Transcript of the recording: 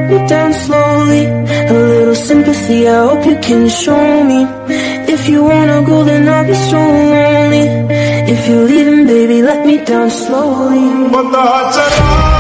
me down slowly. A little sympathy, I hope you can show me. If you wanna go, then I'll be so lonely. If you're leaving, baby, let me down slowly.